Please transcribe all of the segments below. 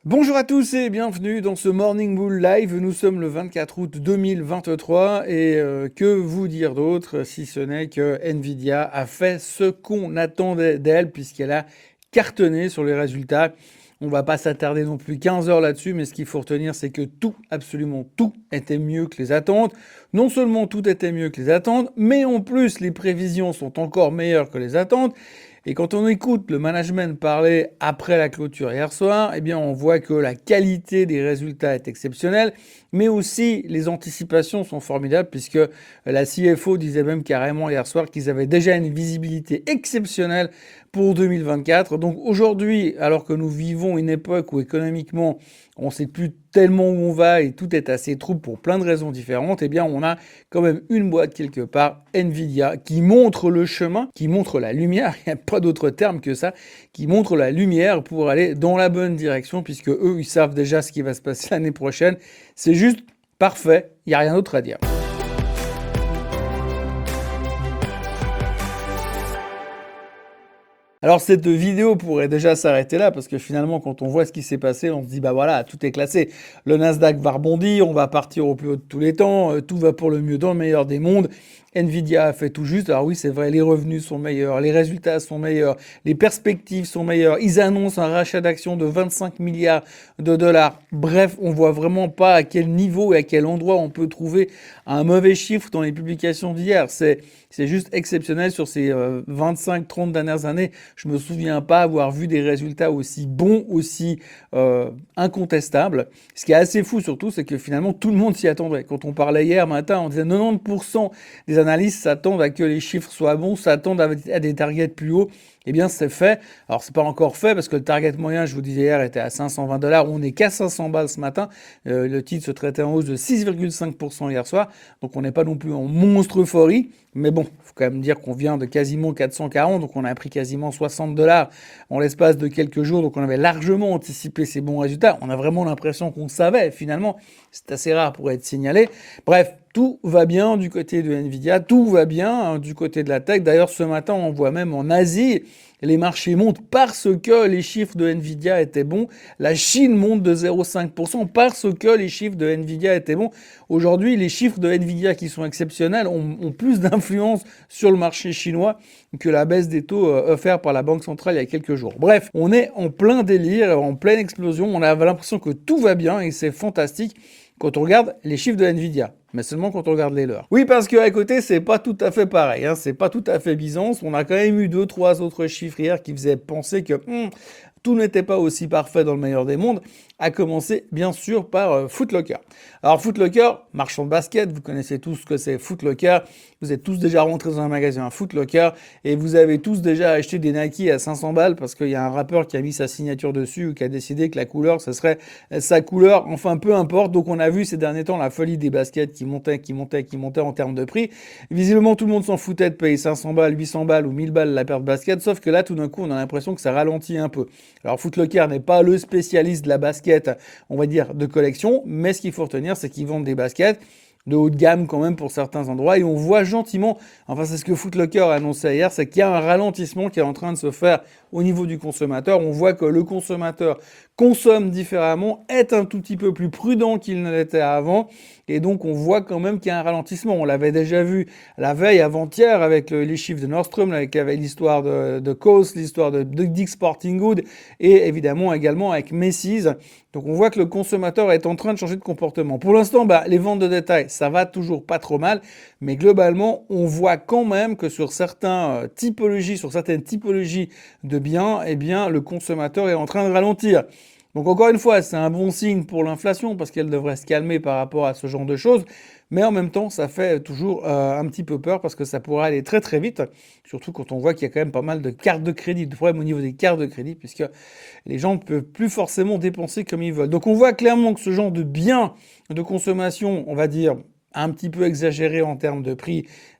Bonjour à tous et bienvenue dans ce Morning Bull Live. Nous sommes le 24 août 2023 et que vous dire d'autre si ce n'est que Nvidia a fait ce qu'on attendait d'elle puisqu'elle a cartonné sur les résultats. On va pas s'attarder non plus 15 heures là-dessus, mais ce qu'il faut retenir, c'est que tout, absolument tout, était mieux que les attentes. Non seulement tout était mieux que les attentes, mais en plus les prévisions sont encore meilleures que les attentes. Et quand on écoute le management parler après la clôture hier soir, eh bien on voit que la qualité des résultats est exceptionnelle, mais aussi les anticipations sont formidables puisque la CFO disait même carrément hier soir qu'ils avaient déjà une visibilité exceptionnelle pour 2024. Donc aujourd'hui, alors que nous vivons une époque où économiquement on ne sait plus tellement où on va et tout est assez trouble pour plein de raisons différentes, eh bien on a quand même une boîte quelque part, Nvidia, qui montre le chemin, qui montre la lumière, il n'y a pas d'autre terme que ça, qui montre la lumière pour aller dans la bonne direction, puisque eux, ils savent déjà ce qui va se passer l'année prochaine. C'est juste parfait, il n'y a rien d'autre à dire. Alors cette vidéo pourrait déjà s'arrêter là parce que finalement quand on voit ce qui s'est passé, on se dit bah voilà, tout est classé. Le Nasdaq va rebondir, on va partir au plus haut de tous les temps, tout va pour le mieux dans le meilleur des mondes. Nvidia a fait tout juste. Alors oui, c'est vrai, les revenus sont meilleurs, les résultats sont meilleurs, les perspectives sont meilleures. Ils annoncent un rachat d'actions de 25 milliards de dollars. Bref, on voit vraiment pas à quel niveau et à quel endroit on peut trouver un mauvais chiffre dans les publications d'hier. C'est juste exceptionnel sur ces 25-30 dernières années. Je me souviens pas avoir vu des résultats aussi bons, aussi incontestables. Ce qui est assez fou surtout, c'est que finalement tout le monde s'y attendait. Quand on parlait hier matin, on disait 90% des analystes s'attendent à que les chiffres soient bons, s'attendent à des targets plus hauts. Eh bien, c'est fait. Alors, c'est pas encore fait parce que le target moyen, je vous disais hier, était à 520 dollars. On n'est qu'à 500 balles ce matin. Le titre se traitait en hausse de 6,5% hier soir. Donc, on n'est pas non plus en monstre euphorie. Mais bon, faut quand même dire qu'on vient de quasiment 440. Donc, on a pris quasiment 60 dollars en l'espace de quelques jours. Donc, on avait largement anticipé ces bons résultats. On a vraiment l'impression qu'on savait finalement. C'est assez rare pour être signalé. Bref, tout va bien du côté de Nvidia, tout va bien du côté de la tech. D'ailleurs, ce matin, on voit même en Asie, les marchés montent parce que les chiffres de Nvidia étaient bons. La Chine monte de 0,5% parce que les chiffres de Nvidia étaient bons. Aujourd'hui, les chiffres de Nvidia qui sont exceptionnels ont plus d'influence sur le marché chinois que la baisse des taux offerts par la Banque centrale il y a quelques jours. Bref, on est en plein délire, en pleine explosion. On a l'impression que tout va bien et c'est fantastique quand on regarde les chiffres de Nvidia, mais seulement quand on regarde les leurs. Oui, parce qu'à côté, c'est pas tout à fait pareil, hein, c'est pas tout à fait Byzance. On a quand même eu 2-3 autres chiffres hier qui faisaient penser que tout n'était pas aussi parfait dans le meilleur des mondes, à commencer bien sûr par Foot Locker. Alors Foot Locker, marchand de basket, vous connaissez tous ce que c'est Foot Locker, vous êtes tous déjà rentrés dans un magasin Foot Locker et vous avez tous déjà acheté des Nike à 500 balles parce qu'il y a un rappeur qui a mis sa signature dessus ou qui a décidé que la couleur, ce serait sa couleur, enfin peu importe. Donc on a vu ces derniers temps la folie des baskets qui montait en termes de prix. Visiblement tout le monde s'en foutait de payer 500 balles, 800 balles ou 1000 balles la paire de baskets, sauf que là tout d'un coup on a l'impression que ça ralentit un peu. Alors Foot Locker n'est pas le spécialiste de la basket, on va dire, de collection, mais ce qu'il faut retenir, c'est qu'ils vendent des baskets de haut de gamme quand même pour certains endroits et on voit gentiment, enfin c'est ce que Foot Locker a annoncé hier, c'est qu'il y a un ralentissement qui est en train de se faire au niveau du consommateur. On voit que le consommateur consomme différemment, est un tout petit peu plus prudent qu'il ne l'était avant et donc on voit quand même qu'il y a un ralentissement. On l'avait déjà vu la veille avant-hier avec les chiffres de Nordstrom, avec l'histoire de Coast, l'histoire de Dick's Sporting Goods et évidemment également avec Macy's. Donc on voit que le consommateur est en train de changer de comportement. Pour l'instant, les ventes de détail, ça va toujours pas trop mal, mais globalement, on voit quand même que sur certaines typologies de biens, eh bien, le consommateur est en train de ralentir. Donc encore une fois, c'est un bon signe pour l'inflation parce qu'elle devrait se calmer par rapport à ce genre de choses. Mais en même temps, ça fait toujours un petit peu peur parce que ça pourrait aller très très vite, surtout quand on voit qu'il y a quand même pas mal de cartes de crédit, de problèmes au niveau des cartes de crédit, puisque les gens ne peuvent plus forcément dépenser comme ils veulent. Donc on voit clairement que ce genre de biens de consommation, on va dire, un petit peu exagéré en termes de prix,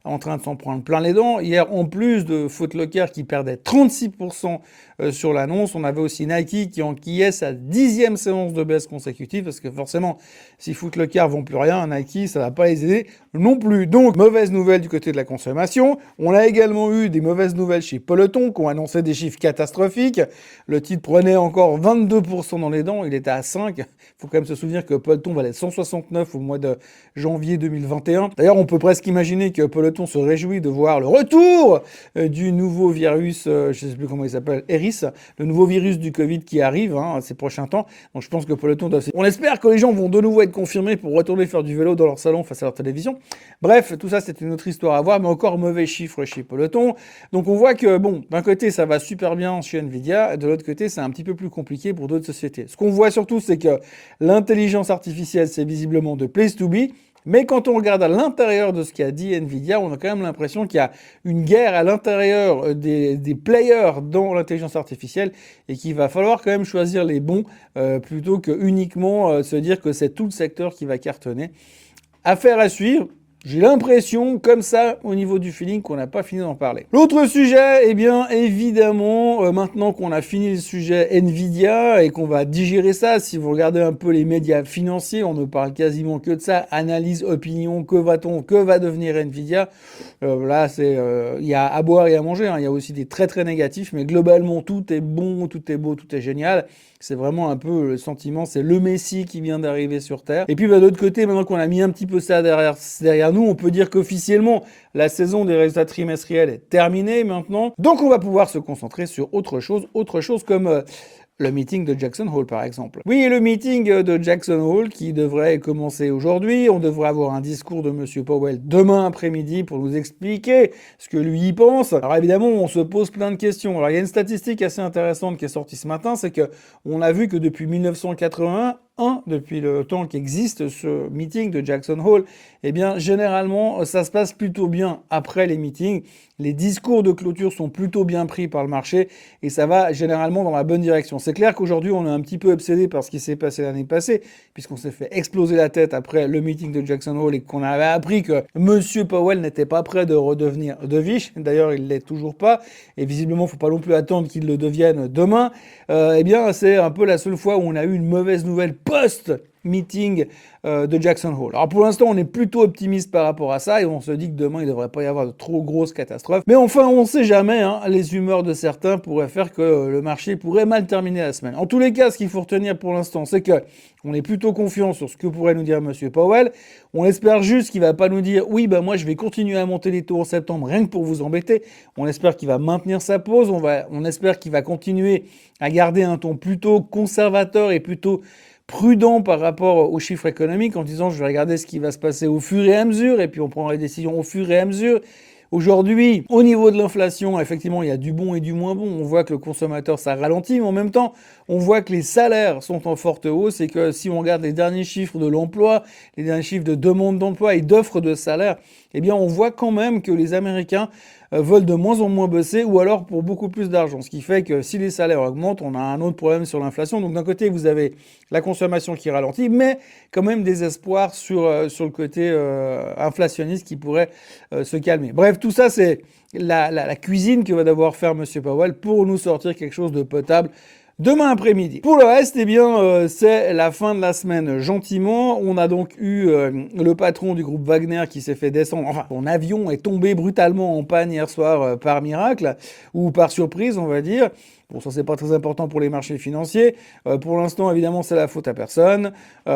en train de s'en prendre plein les dents. Hier, en plus de Foot Locker qui perdait 36% sur l'annonce, on avait aussi Nike qui enquillait sa 10e séance de baisse consécutive, parce que forcément, si Foot Locker vend plus rien, Nike, ça va pas les aider non plus. Donc, mauvaise nouvelle du côté de la consommation. On a également eu des mauvaises nouvelles chez Peloton, qui ont annoncé des chiffres catastrophiques. Le titre prenait encore 22% dans les dents, il était à 5. Il faut quand même se souvenir que Peloton valait 169 au mois de janvier 2021. D'ailleurs, on peut presque imaginer que Peloton se réjouit de voir le retour du nouveau virus, je ne sais plus comment il s'appelle, Eris, le nouveau virus du Covid qui arrive ces prochains temps. Donc je pense que Peloton doit... On espère que les gens vont de nouveau être confirmés pour retourner faire du vélo dans leur salon face à leur télévision. Bref, tout ça, c'est une autre histoire à voir, mais encore mauvais chiffres chez Peloton. Donc on voit que, bon, d'un côté, ça va super bien chez Nvidia, de l'autre côté, c'est un petit peu plus compliqué pour d'autres sociétés. Ce qu'on voit surtout, c'est que l'intelligence artificielle, c'est visiblement de place to be. Mais quand on regarde à l'intérieur de ce qu'a dit Nvidia, on a quand même l'impression qu'il y a une guerre à l'intérieur des players dans l'intelligence artificielle et qu'il va falloir quand même choisir les bons plutôt que uniquement se dire que c'est tout le secteur qui va cartonner. Affaire à suivre. J'ai l'impression, comme ça, au niveau du feeling, qu'on n'a pas fini d'en parler. L'autre sujet, eh bien, évidemment, maintenant qu'on a fini le sujet Nvidia et qu'on va digérer ça, si vous regardez un peu les médias financiers, on ne parle quasiment que de ça, analyse, opinion, que va devenir Nvidia. Là, il y a à boire et à manger, il y a aussi des très très négatifs, mais globalement, tout est bon, tout est beau, tout est génial. C'est vraiment un peu le sentiment, c'est le Messie qui vient d'arriver sur Terre. Et puis de l'autre côté, maintenant qu'on a mis un petit peu ça derrière nous, on peut dire qu'officiellement, la saison des résultats trimestriels est terminée maintenant. Donc on va pouvoir se concentrer sur autre chose comme le meeting de Jackson Hole, par exemple. Oui, le meeting de Jackson Hole qui devrait commencer aujourd'hui. On devrait avoir un discours de Monsieur Powell demain après-midi pour nous expliquer ce que lui y pense. Alors évidemment, on se pose plein de questions. Alors il y a une statistique assez intéressante qui est sortie ce matin, c'est que on a vu que depuis 1981, depuis le temps qu'existe ce meeting de Jackson Hole, eh bien, généralement, ça se passe plutôt bien après les meetings. Les discours de clôture sont plutôt bien pris par le marché et ça va généralement dans la bonne direction. C'est clair qu'aujourd'hui, on est un petit peu obsédé par ce qui s'est passé l'année passée, puisqu'on s'est fait exploser la tête après le meeting de Jackson Hole et qu'on avait appris que Monsieur Powell n'était pas prêt de redevenir dovish. D'ailleurs, il l'est toujours pas et visiblement, il ne faut pas non plus attendre qu'il le devienne demain. Eh bien, c'est un peu la seule fois où on a eu une mauvaise nouvelle post-meeting de Jackson Hole. Alors pour l'instant, on est plutôt optimiste par rapport à ça et on se dit que demain, il ne devrait pas y avoir de trop grosses catastrophes. Mais enfin, on ne sait jamais, les humeurs de certains pourraient faire que le marché pourrait mal terminer la semaine. En tous les cas, ce qu'il faut retenir pour l'instant, c'est que on est plutôt confiant sur ce que pourrait nous dire Monsieur Powell. On espère juste qu'il va pas nous dire « Oui, moi, je vais continuer à monter les taux en septembre rien que pour vous embêter ». On espère qu'il va maintenir sa pause. On espère qu'il va continuer à garder un ton plutôt conservateur et plutôt prudent par rapport aux chiffres économiques en disant « Je vais regarder ce qui va se passer au fur et à mesure et puis on prendra les décisions au fur et à mesure ». Aujourd'hui, au niveau de l'inflation, effectivement, il y a du bon et du moins bon. On voit que le consommateur, ça ralentit, mais en même temps, on voit que les salaires sont en forte hausse et que si on regarde les derniers chiffres de l'emploi, les derniers chiffres de demande d'emploi et d'offres de salaire, eh bien, on voit quand même que les Américains veulent de moins en moins bosser ou alors pour beaucoup plus d'argent. Ce qui fait que si les salaires augmentent, on a un autre problème sur l'inflation. Donc d'un côté, vous avez la consommation qui ralentit, mais quand même des espoirs sur le côté inflationniste qui pourrait se calmer. Bref, tout ça, c'est la cuisine que va devoir faire Monsieur Powell pour nous sortir quelque chose de potable demain après-midi. Pour le reste, eh bien, c'est la fin de la semaine gentiment. On a donc eu le patron du groupe Wagner qui s'est fait descendre. Enfin, son avion est tombé brutalement en panne hier soir par miracle, ou par surprise, on va dire. Bon, ça, c'est pas très important pour les marchés financiers. Pour l'instant, évidemment, c'est la faute à personne.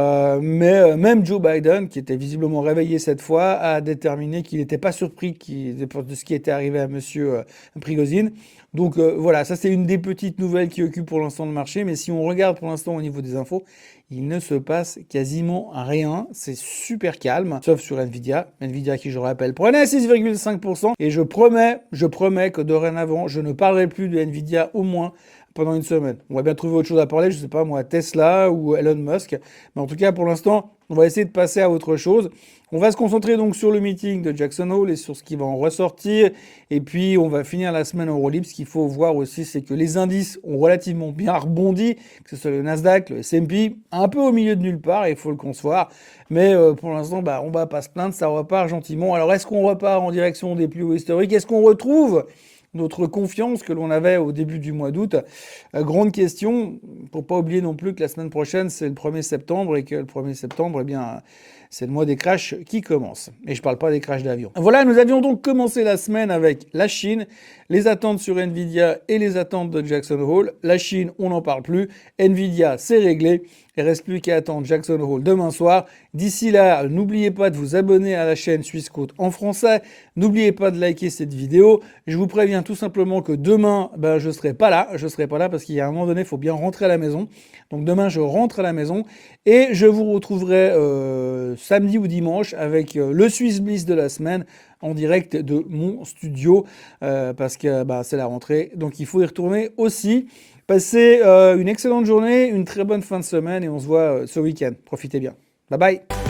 Mais même Joe Biden, qui était visiblement réveillé cette fois, a déterminé qu'il n'était pas surpris de ce qui était arrivé à Monsieur Prigozhin. Donc voilà, ça c'est une des petites nouvelles qui occupe pour l'instant le marché. Mais si on regarde pour l'instant au niveau des infos, il ne se passe quasiment rien. C'est super calme, sauf sur Nvidia. Nvidia qui, je rappelle, prenait 6,5%. Et je promets que dorénavant, je ne parlerai plus de Nvidia au moins pendant une semaine. On va bien trouver autre chose à parler, je sais pas moi, Tesla ou Elon Musk. Mais en tout cas, pour l'instant, on va essayer de passer à autre chose. On va se concentrer donc sur le meeting de Jackson Hole et sur ce qui va en ressortir. Et puis, on va finir la semaine en Eurolib. Ce qu'il faut voir aussi, c'est que les indices ont relativement bien rebondi, que ce soit le Nasdaq, le S&P, un peu au milieu de nulle part, il faut le concevoir. Mais pour l'instant, on va pas se plaindre, ça repart gentiment. Alors, est-ce qu'on repart en direction des plus hauts historiques? Est-ce qu'on retrouve notre confiance que l'on avait au début du mois d'août? Grande question, pour pas oublier non plus que la semaine prochaine, c'est le 1er septembre et que le 1er septembre, eh bien, c'est le mois des crashs qui commence. Et je parle pas des crashs d'avion. Voilà, nous avions donc commencé la semaine avec la Chine, les attentes sur Nvidia et les attentes de Jackson Hole. La Chine, on n'en parle plus. Nvidia, c'est réglé. Il ne reste plus qu'à attendre Jackson Hole demain soir. D'ici là, n'oubliez pas de vous abonner à la chaîne Suisse Côte en français. N'oubliez pas de liker cette vidéo. Je vous préviens tout simplement que demain, je serai pas là. Je serai pas là parce qu'il y a un moment donné, il faut bien rentrer à la maison. Donc demain, je rentre à la maison et je vous retrouverai samedi ou dimanche avec le Swiss Bliss de la semaine en direct de mon studio parce que c'est la rentrée. Donc il faut y retourner aussi. Passez une excellente journée, une très bonne fin de semaine et on se voit ce week-end. Profitez bien. Bye bye.